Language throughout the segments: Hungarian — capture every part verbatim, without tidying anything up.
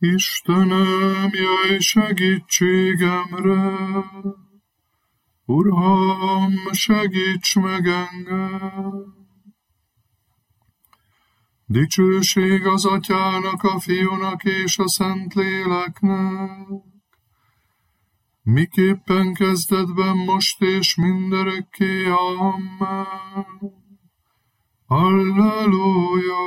Istenem, jöjj segítségemre, Uram, segíts meg engem! Dicsőség az Atyának, a Fiúnak és a Szentléleknek, miképpen kezdetben, most és mindörökké. Amen. Halleluja!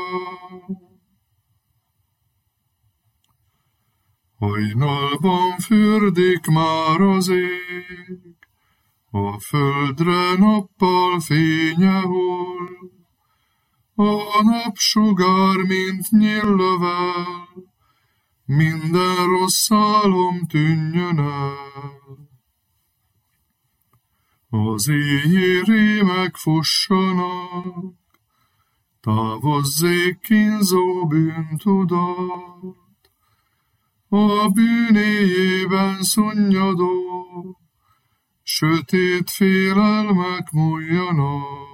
Hajnalban fürdik már az ég, a földre nappal fénye hull, a napsugár, mint nyillövel, minden rossz álom tűnjön el. Az éjjé rémek fussanak, távozzék kínzó bűntudat, a bűnéjében szunnyadó, sötét félelmek múljanak,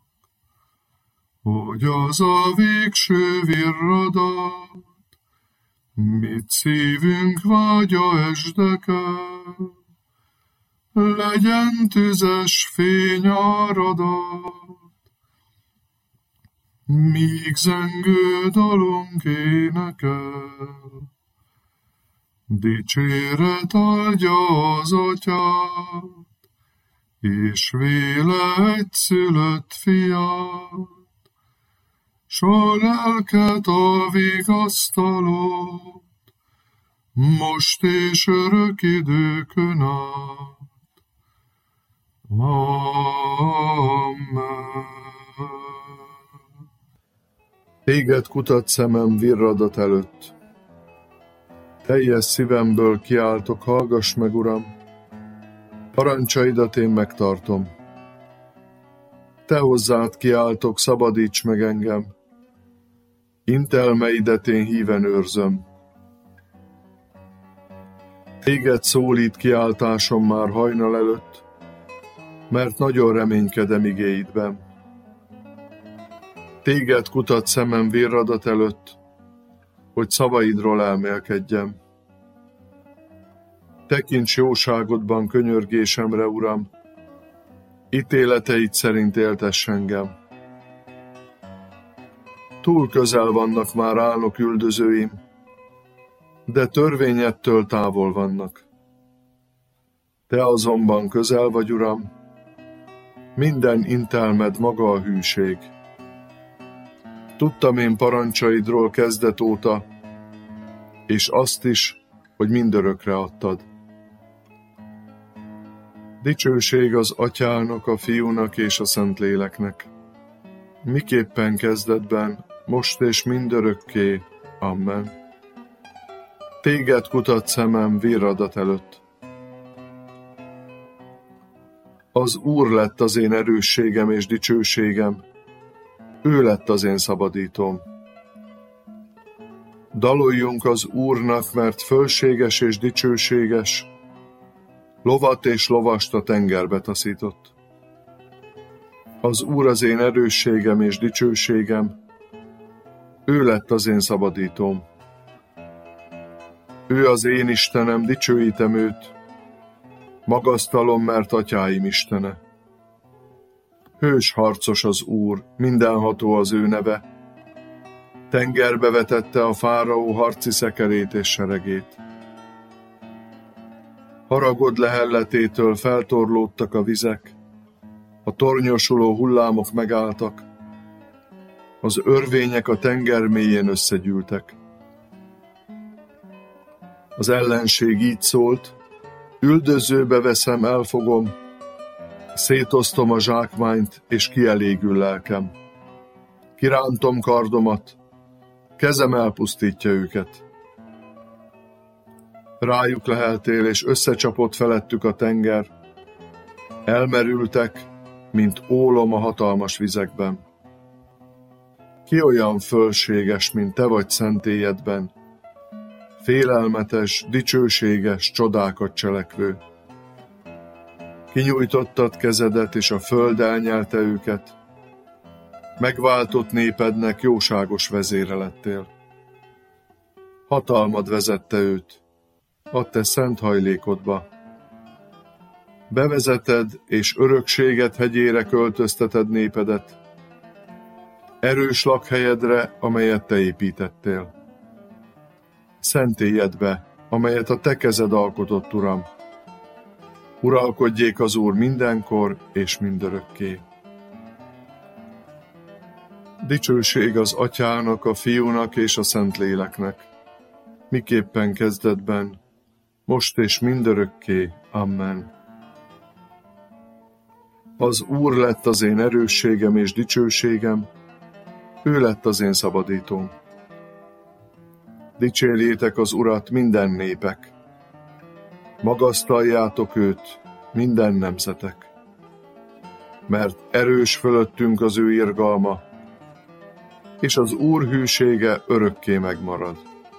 hogy az a végső virradat, mit szívünk vágya esdekel, legyen tüzes fényáradat, míg zengő dalunk énekel. Dicséret áldja az Atyát, és véle egyszülött fiát, s a lelket a vigasztalót, most és örök időkön át. Amen. Téged kutat szemem virradat előtt. Teljes szívemből kiáltok, hallgass meg, Uram! Parancsaidat én megtartom. Te hozzád kiáltok, szabadíts meg engem. Intelmeidet én híven őrzöm. Téged szólít kiáltásom már hajnal előtt, mert nagyon reménykedem igéidben. Téged kutat szemem virradat előtt, hogy szavaidról elmélkedjem. Tekints jóságodban könyörgésemre, Uram, ítéleteid szerint éltess engem. Túl közel vannak már álnok üldözőim, de törvényettől távol vannak. Te azonban közel vagy, Uram, minden intelmed maga a hűség. Tudtam én parancsaidról kezdet óta, és azt is, hogy mindörökre adtad. Dicsőség az Atyának, a Fiúnak és a Szentléleknek, miképpen kezdetben, most és mindörökké. Amen. Téged kutat szemem virradat előtt. Az Úr lett az én erősségem és dicsőségem, ő lett az én szabadítóm. Daloljunk az Úrnak, mert fölséges és dicsőséges, lovat és lovast a tengerbe taszított. Az Úr az én erősségem és dicsőségem, ő lett az én szabadítóm. Ő az én Istenem, dicsőítem őt, magasztalom, mert atyáim Istene. Hős harcos az Úr, mindenható az ő neve, tengerbe vetette a fáraó harci szekerét és seregét. Haragod lehelletétől feltorlódtak a vizek, a tornyosuló hullámok megálltak, az örvények a tenger mélyén összegyűltek. Az ellenség így szólt, üldözőbe veszem, elfogom, szétosztom a zsákmányt, és kielégül lelkem. Kirántom kardomat, kezem elpusztítja őket. Rájuk leheltél, és összecsapott felettük a tenger. Elmerültek, mint ólom a hatalmas vizekben. Ki olyan fölséges, mint te vagy szentélyedben, félelmetes, dicsőséges, csodákat cselekvő. Kinyújtottad kezedet, és a föld elnyelte őket. Megváltott népednek jóságos vezére lettél. hatalmad vezette őt a te szent hajlékodba. Bevezeted és örökséget hegyére költözteted népedet, erős lakhelyedre, amelyet te építettél. Szentélyedbe, amelyet a te kezed alkotott, Uram. Uralkodjék az Úr mindenkor és mindörökké. Dicsőség az Atyának, a Fiúnak és a Szentléleknek, miképpen kezdetben, most és mindörökké. Amen. Az Úr lett az én erősségem és dicsőségem, ő lett az én szabadítóm. Dicsérjétek az Urat minden népek, magasztaljátok őt minden nemzetek, mert erős fölöttünk az ő irgalma, és az Úr hűsége örökké megmarad.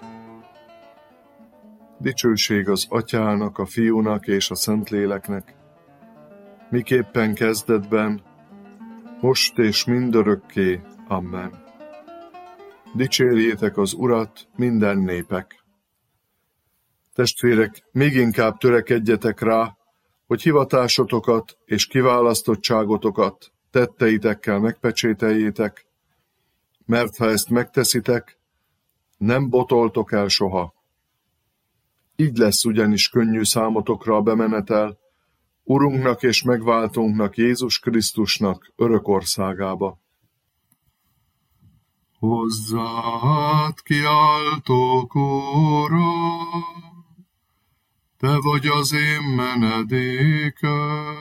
Dicsőség az Atyának, a Fiúnak és a Szentléleknek, miképpen kezdetben, most és mindörökké. Amen. Dicsérjétek az Urat minden népek. Testvérek, még inkább törekedjetek rá, hogy hivatásotokat és kiválasztottságotokat tetteitekkel megpecsételjétek, mert ha ezt megteszitek, nem botoltok el soha. Így lesz ugyanis könnyű számotokra a bemenetel Urunknak és megváltónknak, Jézus Krisztusnak örök országába. Hozzád kiáltok, Uram, te vagy az én menedékem.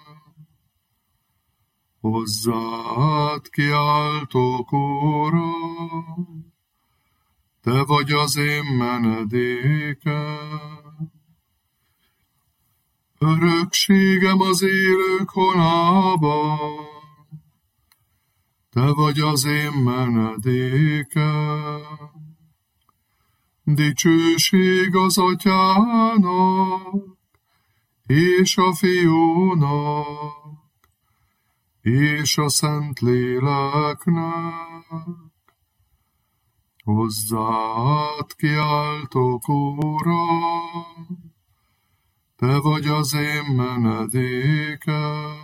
Hozzád kiáltok, Uram, te vagy az én menedékem. Örökségem az élők honában, te vagy az én menedékem. Dicsőség az Atyának, és a Fiúnak, és a Szentléleknek. Hozzád kiáltok, Uram, te vagy az én menedékem.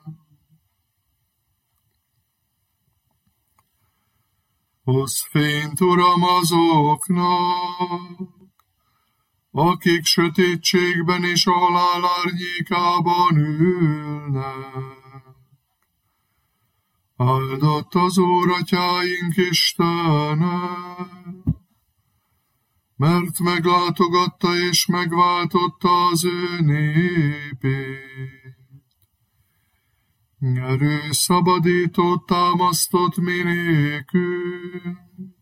Hozz fényt, Uram, azoknak, akik sötétségben és a halál árnyékában ülnek. Áldott az Úr, Atyáink Istene, mert meglátogatta és megváltotta az ő népét. Erős szabadítót támasztott mi nékünk,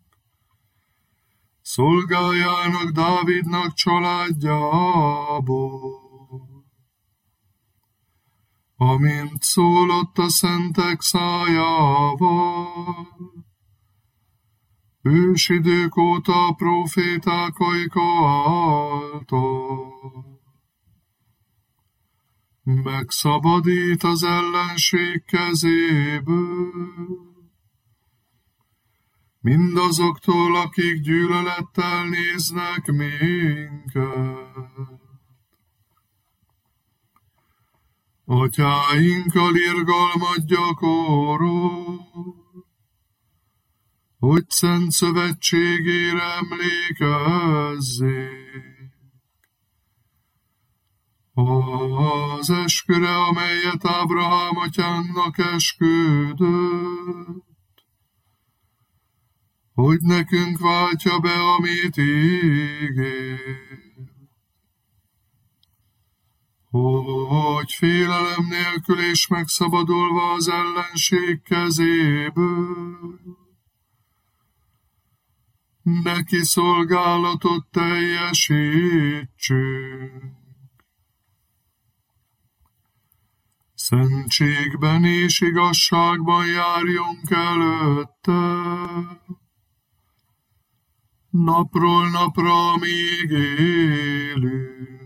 szolgájának, Dávidnak családjából. Amint szólott a szentek szájával, ősidők óta a próféták ajka által. Megszabadít az ellenség kezéből, mindazoktól, akik gyűlölettel néznek minket. Atyáinkkal irgalmat gyakorol, hogy szent szövetségére emlékezzék. Az esküre, amelyet Ábrahám atyánknak esküdött, hogy nekünk váltja be, amit ígér. Hogy félelem nélkül és megszabadulva az ellenség kezéből, neki szolgálatot teljesítsünk. Szentségben és igazságban járjunk előtte, napról napra, amíg élünk.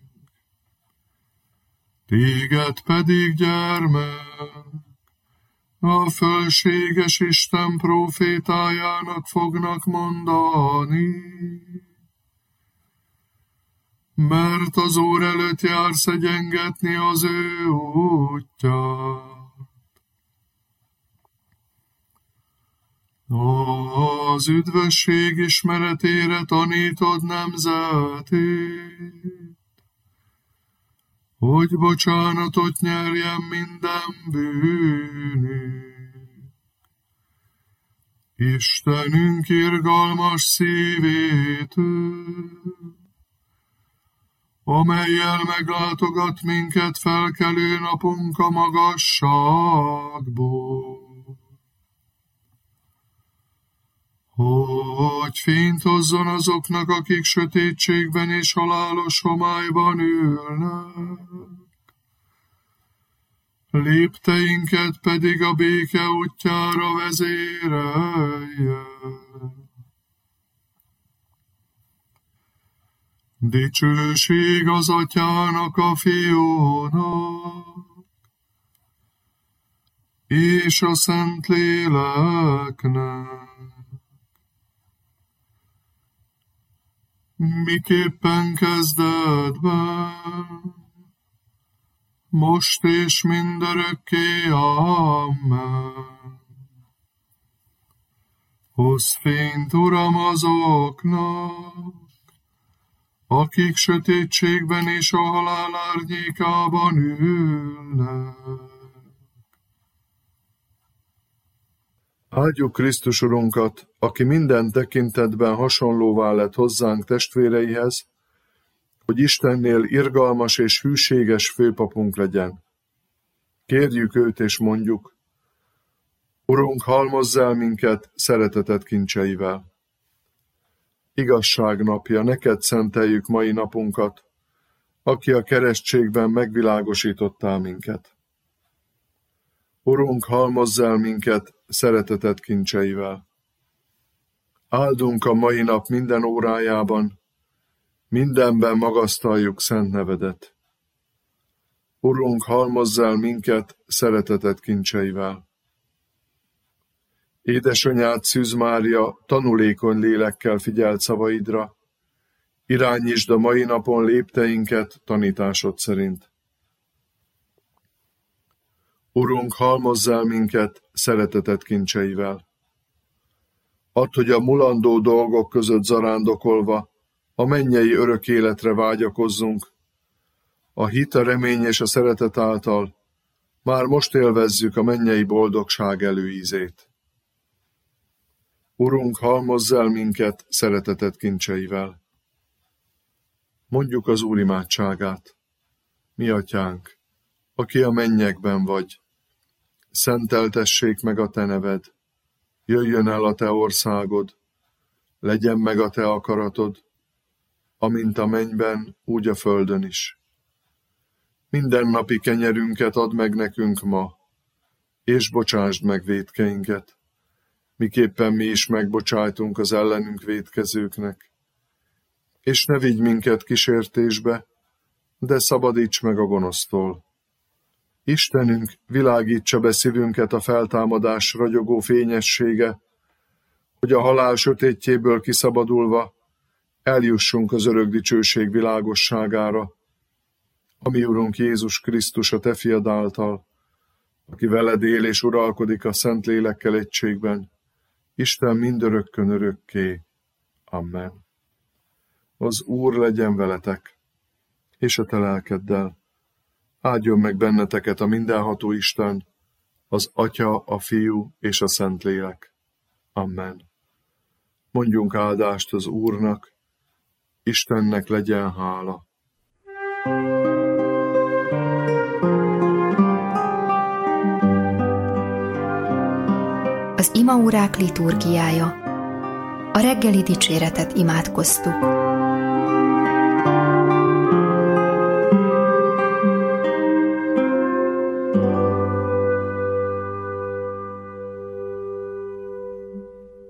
Téged pedig, gyermek, a fölséges Isten prófétájának fognak mondani, mert az Úr előtt jár szegyengetni az ő útját. Az üdvösség ismeretére tanítod nemzetét, hogy bocsánatot nyerjen minden bűnük. Istenünk irgalmas szívét, amellyel meglátogat minket felkelő napunk a magasságból, hogy fényt hozzon azoknak, akik sötétségben és halálos homályban ülnek, lépteinket pedig a béke útjára vezérelje. Dicsőség az Atyának, a Fiúnak és a Szentléleknek, miképpen kezdetben, most és mindörökké. Amen. Hozz fényt, Uram, azoknak, akik sötétségben és a halál árnyékában ülnek. Áldjuk Krisztus Urunkat, aki minden tekintetben hasonlóvá lett hozzánk testvéreihez, hogy Istennél irgalmas és hűséges főpapunk legyen. Kérjük őt és mondjuk: Urunk, halmozz el minket szereteted kincseivel. Igazság napja, neked szenteljük mai napunkat, aki a keresztségben megvilágosítottál minket. Urunk, halmozz el minket szereteted kincseivel. Áldunk a mai nap minden órájában, mindenben magasztaljuk szent nevedet. Urunk, halmozz el minket szereteted kincseivel. Édesanyád, Szűz Mária, tanulékony lélekkel figyelt szavaidra, irányítsd a mai napon lépteinket tanításod szerint. Urunk, halmozz el minket szereteted kincseivel. Add, hogy a mulandó dolgok között zarándokolva a mennyei örök életre vágyakozzunk, a hit, a remény és a szeretet által már most élvezzük a mennyei boldogság előízét. Urunk, halmozz el minket szereteted kincseivel. Mondjuk az Úr imádságát. Mi atyánk, aki a mennyekben vagy, szenteltessék meg a te neved, jöjjön el a te országod, legyen meg a te akaratod, amint a mennyben, úgy a földön is. Minden napi kenyerünket add meg nekünk ma, és bocsásd meg vétkeinket, miképpen mi is megbocsájtunk az ellenünk vétkezőknek. És ne vigy minket kísértésbe, de szabadíts meg a gonosztól. Istenünk, világítsa be szívünket a feltámadás ragyogó fényessége, hogy a halál sötétjéből kiszabadulva eljussunk az örök dicsőség világosságára, ami Urunk Jézus Krisztus a te fiad által, aki veled él és uralkodik a Szentlélekkel egységben, Isten mindörökkön örökké. Amen. Az Úr legyen veletek, és a te lelkeddel. Áldjon meg benneteket a mindenható Isten, az Atya, a Fiú és a Szentlélek. Amen. Mondjunk áldást az Úrnak, Istennek legyen hála. Az imaórák liturgiája. A reggeli dicséretet imádkoztuk.